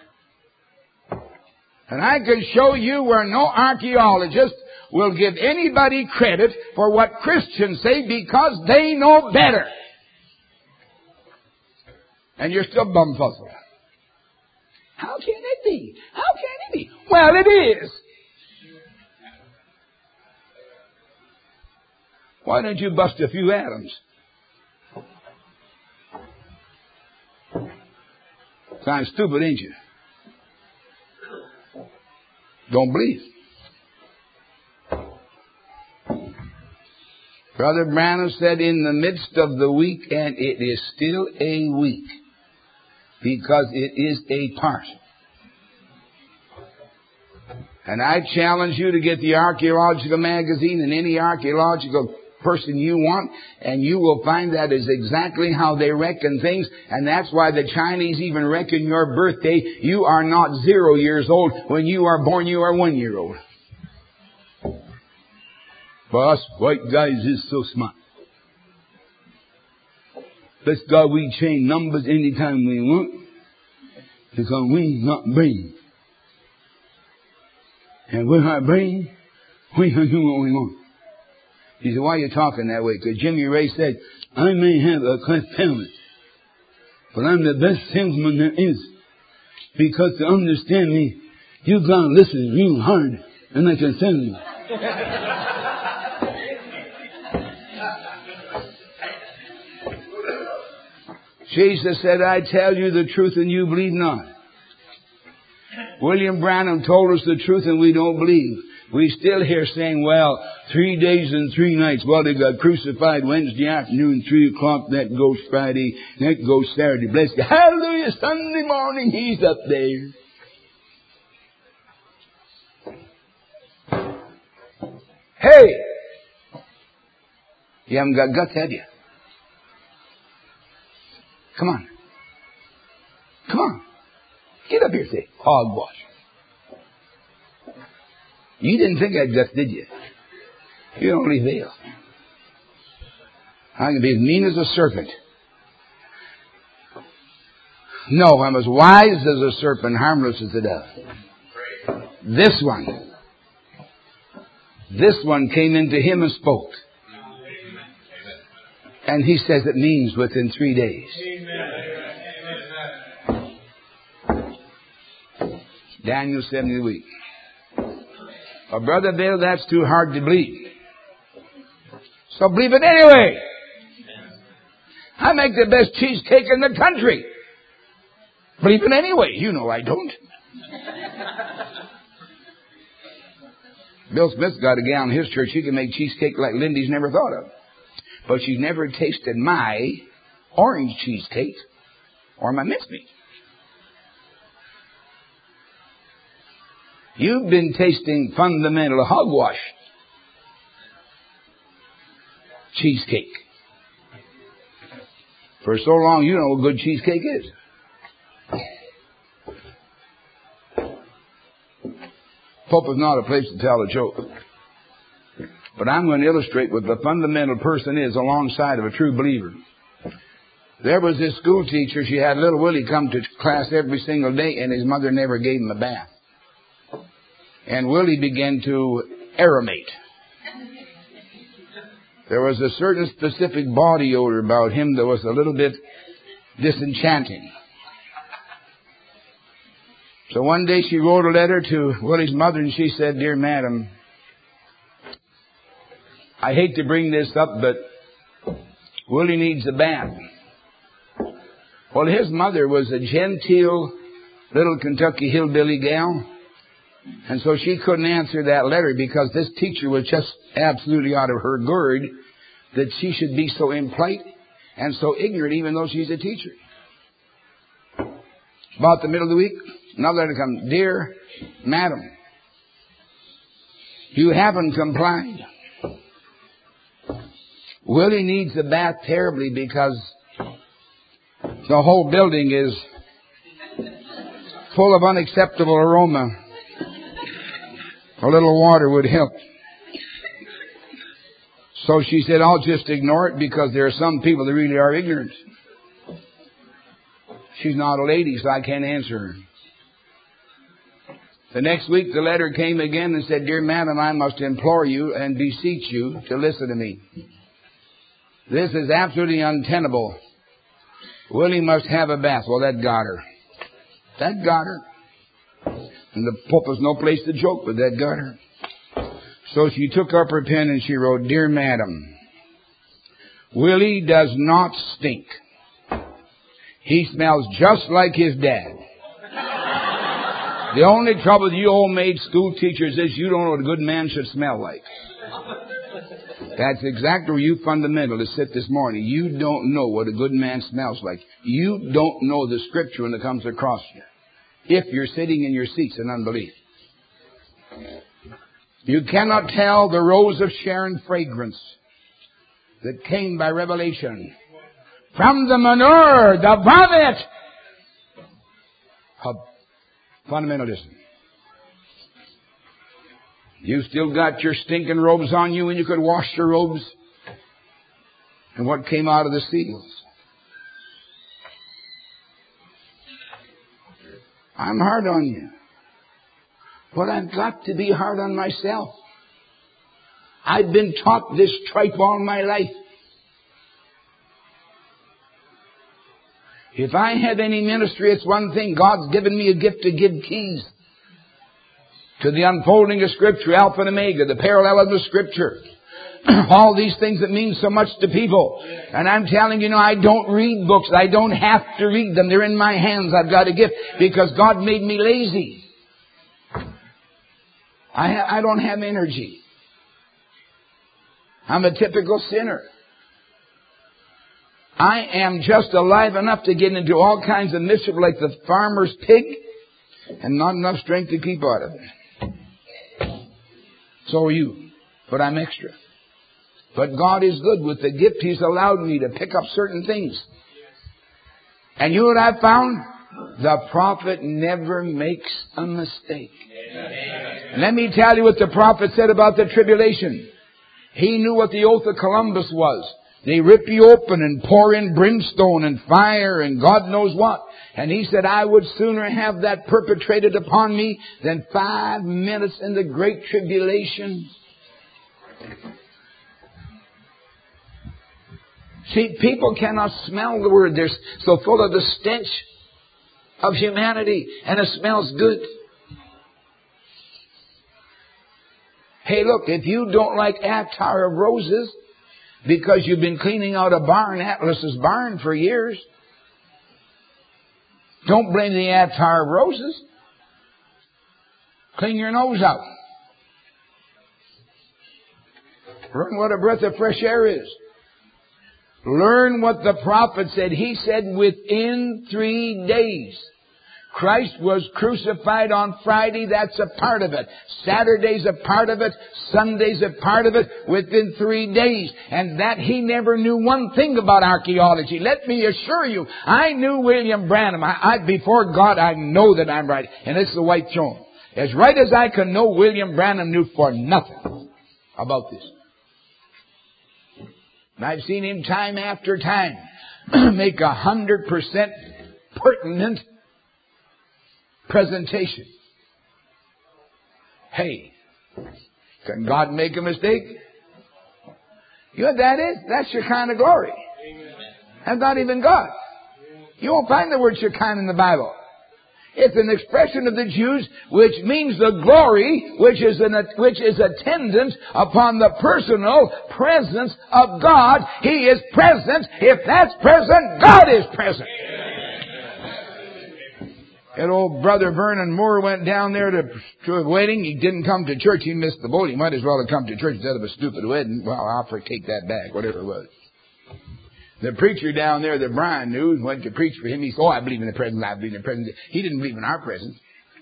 And I can show you where no archaeologist will give anybody credit for what Christians say, because they know better. And you're still bumfuzzled. How can it be? How can it be? Well, it is. Why don't you bust a few atoms? Sounds stupid, ain't you? Don't believe. Brother Branham said in the midst of the week, and it is still a week, because it is a part. And I challenge you to get the archaeological magazine and any archaeological person you want, and you will find that is exactly how they reckon things. And that's why the Chinese even reckon your birthday. You are not 0 years old. When you are born, you are 1 year old. For us white guys is so smart. Let's God, we change numbers anytime we want, because we got brain. And with our brain, we can do what we want. He said, why are you talking that way? Because Jimmy Ray said, I may have a cleft palate, but I'm the best salesman there is. Because to understand me, you got to listen real hard, and I can sell you. Jesus said, I tell you the truth and you believe not. William Branham told us the truth and we don't believe. We still hear saying, well, 3 days and 3 nights. Well, they got crucified Wednesday afternoon, 3 o'clock. That goes Friday. That goes Saturday. Bless God. Hallelujah. Sunday morning, he's up there. Hey! You haven't got guts, have you? Come on. Come on. Get up here, say, hogwash. You didn't think I'd guts, did you? You only fail. I can be as mean as a serpent. No, I'm as wise as a serpent, harmless as a dove. This one came into him and spoke. And he says it means within 3 days. Daniel 70 week. Well, Brother Bill, that's too hard to believe. So believe it anyway. I make the best cheesecake in the country. Believe it anyway. You know I don't. Bill Smith's got a gal in his church. She can make cheesecake like Lindy's never thought of. But she's never tasted my orange cheesecake or my mincemeat. You've been tasting fundamental hogwash cheesecake. For so long, you know what good cheesecake is. Pope is not a place to tell a joke. But I'm going to illustrate what the fundamental person is alongside of a true believer. There was this school teacher. She had little Willie come to class every single day, and his mother never gave him a bath. And Willie began to aeromate. There was a certain specific body odor about him that was a little bit disenchanting. So one day she wrote a letter to Willie's mother, and she said, Dear Madam, I hate to bring this up, but Willie needs a bath. Well, his mother was a genteel little Kentucky hillbilly gal. And so she couldn't answer that letter because this teacher was just absolutely out of her gourd that she should be so impolite and so ignorant even though she's a teacher. About the middle of the week, another letter comes. Dear Madam, you haven't complied. Willie needs a bath terribly because the whole building is full of unacceptable aroma. A little water would help. So she said, I'll just ignore it because there are some people that really are ignorant. She's not a lady, so I can't answer her. The next week the letter came again and said, Dear Madam, I must implore you and beseech you to listen to me. This is absolutely untenable. Willie must have a bath. Well, that got her. That got her. And the pulpit's no place to joke, but that got her. So she took up her pen and she wrote, Dear Madam, Willie does not stink. He smells just like his dad. The only trouble with you old maid school teachers is you don't know what a good man should smell like. That's exactly where you fundamentalists sit this morning. You don't know what a good man smells like. You don't know the Scripture when it comes across you. If you're sitting in your seats in unbelief. You cannot tell the rose of Sharon fragrance that came by revelation from the manure, the vomit of fundamentalism. You still got your stinking robes on you and you could wash your robes. And what came out of the seals? I'm hard on you. But I've got to be hard on myself. I've been taught this tripe all my life. If I have any ministry, it's one thing. God's given me a gift to give keys to the unfolding of Scripture, Alpha and Omega, the parallelism of Scripture. All these things that mean so much to people. And I'm telling you, I don't read books. I don't have to read them. They're in my hands. I've got a gift because God made me lazy. I don't have energy. I'm a typical sinner. I am just alive enough to get into all kinds of mischief like the farmer's pig and not enough strength to keep out of it. So are you. But I'm extra. But God is good. With the gift He's allowed me to pick up certain things. And you know what I've found? The prophet never makes a mistake. And let me tell you what the prophet said about the tribulation. He knew what the oath of Columbus was. They rip you open and pour in brimstone and fire and God knows what. And he said, I would sooner have that perpetrated upon me than 5 minutes in the great tribulation. See, people cannot smell the word. They're so full of the stench of humanity, and it smells good. Hey, look, if you don't like attar of roses because you've been cleaning out a barn, Atlas's barn, for years, don't blame the attar of roses. Clean your nose out. Learn what a breath of fresh air is. Learn what the prophet said. He said within 3 days. Christ was crucified on Friday. That's a part of it. Saturday's a part of it. Sunday's a part of it. Within 3 days. And that he never knew one thing about archaeology. Let me assure you, I knew William Branham. Before God, I know that I'm right. And it's the white throne. As right as I can know, William Branham knew for nothing about this. And I've seen him time after time make 100% pertinent presentation. Hey, can God make a mistake? You know what that is? That's Shekinah glory. That's not even God. You won't find the word Shekinah in the Bible. It's an expression of the Jews which means the glory which is attendant upon the personal presence of God. He is present. If that's present, God is present. And old Brother Vernon Moore went down there to a wedding. He didn't come to church. He missed the boat. He might as well have come to church instead of a stupid wedding. Well, I'll take that back, whatever it was. The preacher down there that Brian knew went to preach for him. He said, I believe in the presence. I believe in the presence. He didn't believe in our presence.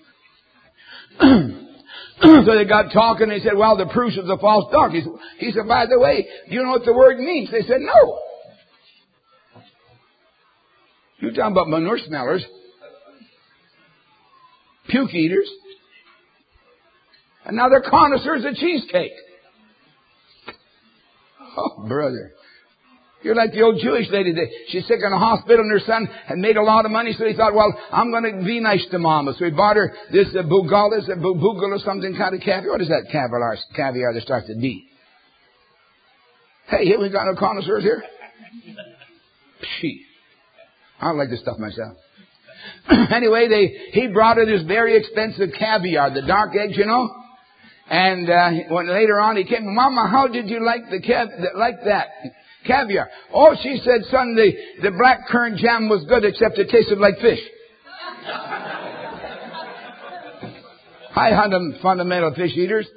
So they got talking. They said, well, the proofs of the false doctrine. He said, by the way, do you know what the word means? They said, no. You're talking about manure smellers. Puke eaters. And now they're connoisseurs of cheesecake. Oh, brother. You're like the old Jewish lady. She's sick in a hospital and her son had made a lot of money. So he thought, well, I'm going to be nice to Mama. So he bought her this bugul or something kind of caviar. What is that caviar that starts with D? Hey, we got no connoisseurs here? Gee. I don't like this stuff myself. Anyway, he brought her this very expensive caviar, the dark eggs, you know. And when later on he came, Mama, how did you like that caviar? Oh, she said, son, the black currant jam was good, except it tasted like fish. Hi, fundamental fish eaters.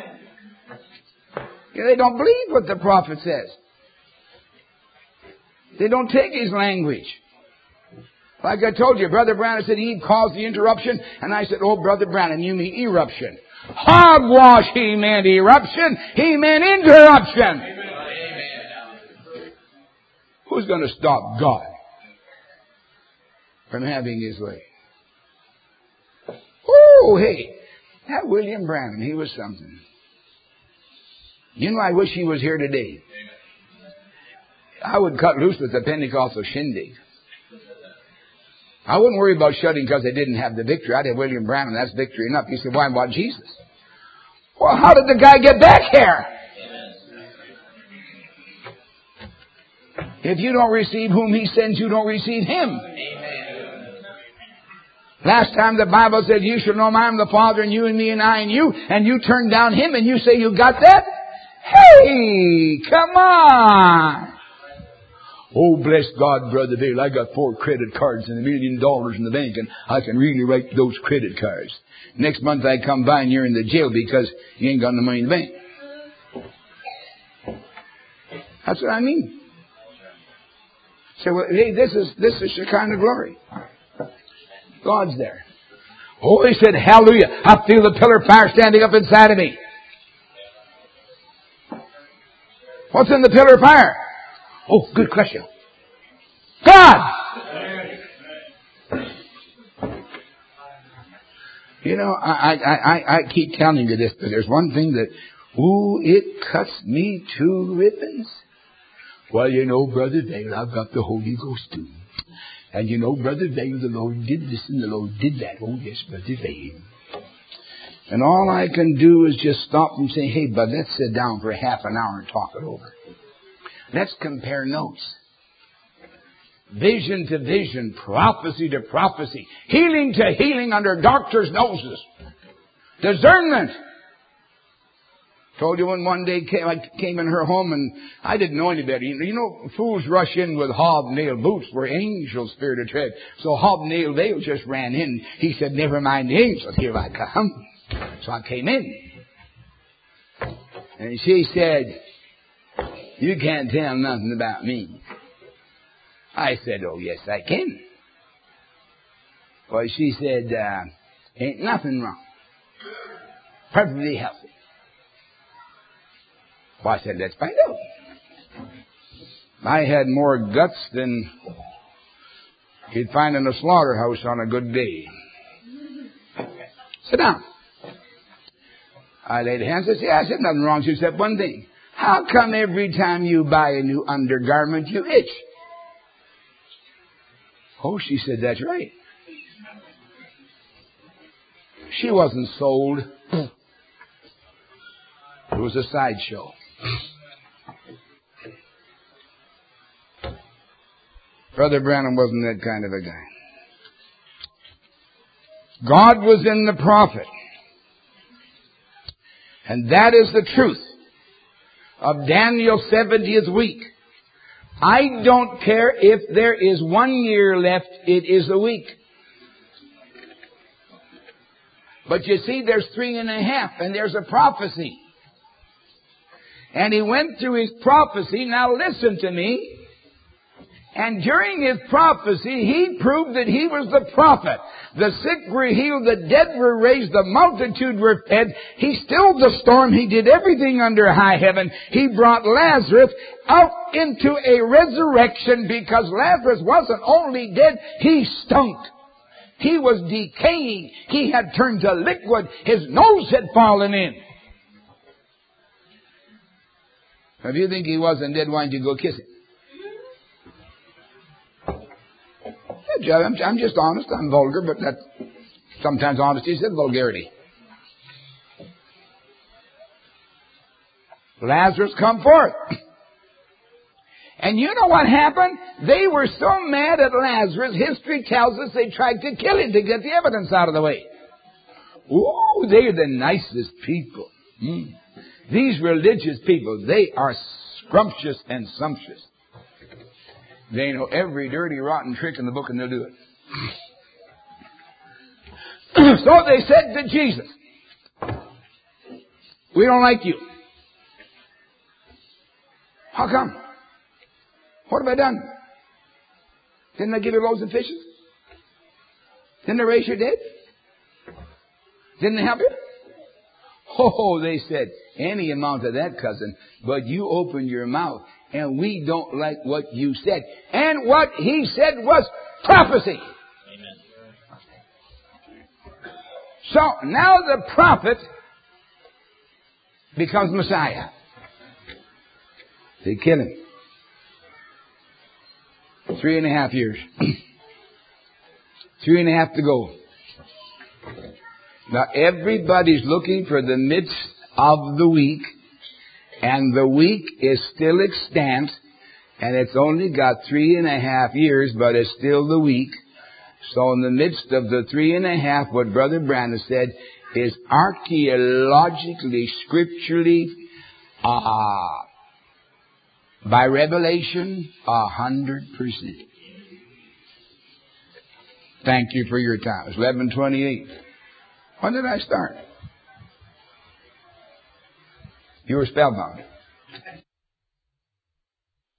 They don't believe what the prophet says. They don't take his language. Like I told you, Brother Branham said he caused the interruption. And I said, oh, Brother Branham, you mean eruption. Hogwash, he meant eruption. He meant interruption. Amen. Who's going to stop God from having his way? Oh, hey, that William Branham, he was something. You know, I wish he was here today. I would cut loose with the Pentecostal shindig. I wouldn't worry about shutting because they didn't have the victory. I'd have William Branham. That's victory enough. He said, why about Jesus? Well, how did the guy get back here? If you don't receive whom he sends, you don't receive him. Last time the Bible said, you shall know I am the Father, and you and me and I and you turned down him and you say you got that? Hey, come on. Oh, bless God, Brother Dale, I got 4 credit cards and $1 million in the bank, and I can really write those credit cards. Next month I come by and you're in the jail because you ain't got no money in the bank. That's what I mean. So, hey, this is Shekinah glory. God's there. Oh, he said, hallelujah, I feel the pillar of fire standing up inside of me. What's in the pillar of fire? Oh, good question. God! You know, I keep telling you this, but there's one thing that, it cuts me to ribbons. Well, you know, Brother Dale, I've got the Holy Ghost too. And you know, Brother Dale, the Lord did this and the Lord did that. Oh, yes, Brother Dale. And all I can do is just stop and say, hey, bud, let's sit down for half an hour and talk it over. Let's compare notes. Vision to vision, prophecy to prophecy, healing to healing under doctors' noses. Discernment. Told you when one day I came in her home and I didn't know any better. You know, fools rush in with hobnail boots where angels fear to tread. So Hobnail Dale just ran in. He said, never mind the angels, here I come. So I came in. And she said, you can't tell nothing about me. I said, oh, yes, I can. Well, she said, ain't nothing wrong. Perfectly healthy. Well, I said, let's find out. I had more guts than you'd find in a slaughterhouse on a good day. Sit down. I laid hands and said, I said, nothing wrong. She said, one thing. How come every time you buy a new undergarment, you itch? Oh, she said, that's right. She wasn't sold. It was a sideshow. Brother Branham wasn't that kind of a guy. God was in the prophet. And that is the truth of Daniel's 70th week. I don't care if there is 1 year left, it is a week. But you see, there's 3.5, and there's a prophecy. And he went through his prophecy. Now listen to me. And during his prophecy, he proved that he was the prophet. The sick were healed, the dead were raised, the multitude were fed. He stilled the storm. He did everything under high heaven. He brought Lazarus out into a resurrection because Lazarus wasn't only dead, he stunk. He was decaying. He had turned to liquid. His nose had fallen in. If you think he wasn't dead, why don't you go kiss him? I'm just honest. I'm vulgar, but that sometimes honesty is vulgarity. Lazarus, come forth. And you know what happened? They were so mad at Lazarus, history tells us they tried to kill him to get the evidence out of the way. Ooh, they're the nicest people. These religious people, they are scrumptious and sumptuous. They know every dirty, rotten trick in the book, and they'll do it. So they said to Jesus, we don't like you. How come? What have I done? Didn't I give you loaves and fishes? Didn't I raise your dead? Didn't I help you? Oh, they said, any amount of that, cousin, but you opened your mouth, and we don't like what you said. And what he said was prophecy. Amen. So now the prophet becomes Messiah. They kill him. 3.5 years. 3.5 to go. Now everybody's looking for the midst of the week, and the week is still extant, and it's only got 3.5 years, but it's still the week. So in the midst of the 3.5, what Brother Branham said is archaeologically, scripturally, by revelation, 100%. Thank you for your time. It's 11:28. When did I start? You were spellbound.